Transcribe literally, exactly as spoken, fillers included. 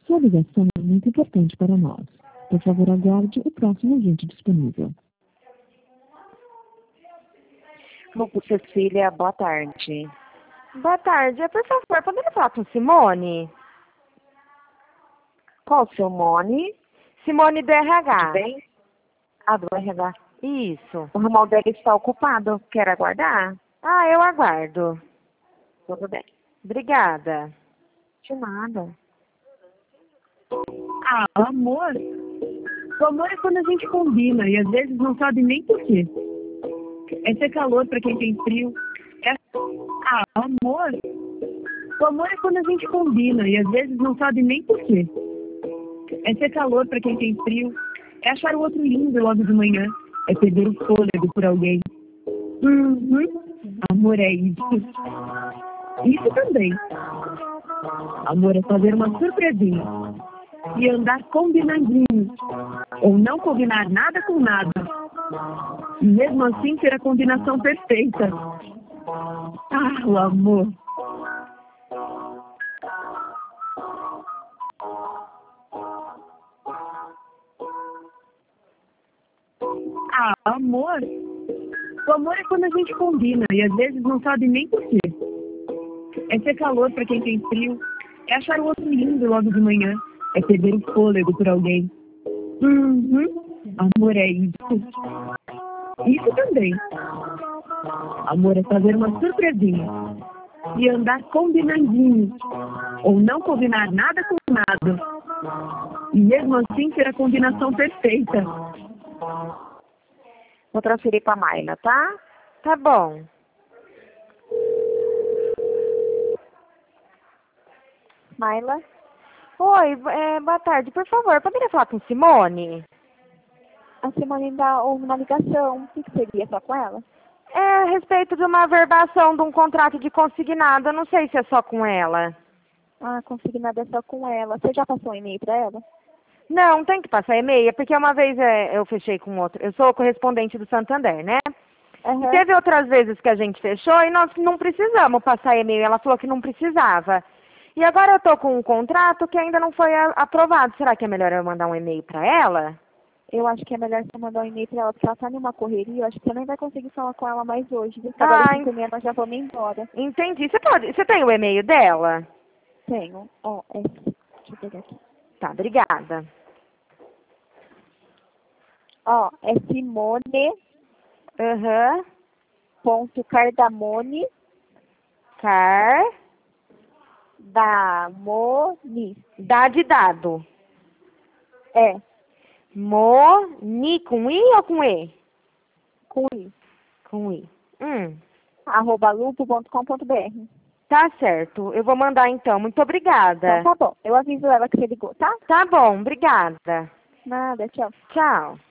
Sua ligação é muito importante para nós. Por favor, aguarde o próximo agente disponível. Grupo Cecília, boa tarde. Boa tarde. Por favor, poderia falar com Simone? Qual o seu nome? Simone do R H. Tudo bem? Ah, do R H. Isso. O ramal dela está ocupado. Quer aguardar? Ah, eu aguardo. Tudo bem. Obrigada. De nada. Ah, amor. O amor é quando a gente combina e às vezes não sabe nem por quê. É ter calor pra quem tem frio. É... Ah, amor. O amor é quando a gente combina e às vezes não sabe nem por quê. É ter calor pra quem tem frio. É achar o outro lindo logo de manhã. É perder o fôlego por alguém. Uhum. Amor é isso. Isso também. Amor é fazer uma surpresinha. E andar combinandinho. Ou não combinar nada com nada. E mesmo assim ter a combinação perfeita. Ah, o amor. Ah, amor. O amor é quando a gente combina e às vezes não sabe nem por quê. É ter calor pra quem tem frio. É achar o outro lindo logo de manhã. É perder o fôlego por alguém. Uhum. Amor é isso. Isso também. Amor é fazer uma surpresinha. E andar combinandinho. Ou não combinar nada com nada. E mesmo assim ter a combinação perfeita. Vou transferir para a Mayla, tá? Tá bom. Mayla? Oi, é, boa tarde. Por favor, poderia falar com Simone? A Simone dá uma ligação. O que seria só com ela? É a respeito de uma averbação de um contrato de consignado. Eu não sei se é só com ela. Ah, consignado é só com ela. Você já passou um e-mail para ela? Não, tem que passar e-mail, porque uma vez é, eu fechei com outro. Eu sou correspondente do Santander, né? Uhum. E teve outras vezes que a gente fechou e nós não precisamos passar e-mail. Ela falou que não precisava. E agora eu tô com um contrato que ainda não foi a, aprovado. Será que é melhor eu mandar um e-mail para ela? Eu acho que é melhor você mandar um e-mail para ela, porque ela tá numa correria. Eu acho que você nem vai conseguir falar com ela mais hoje. Porque agora Ah, cinco e meia nós já vamos embora. Entendi. Você pode, você tem o e-mail dela? Tenho. Ó, é... Deixa eu pegar aqui. Tá, obrigada. Ó, é Simone Aham. ponto Cardamone Car. Damone. Dá de dado. É, Moni com I ou com E? com I. Com I. Hum. Arroba lupo ponto com ponto br. Tá certo. Eu vou mandar então. Muito obrigada. Então tá bom. Eu aviso ela que você ligou, tá? Tá bom, obrigada. Nada, tchau. Tchau.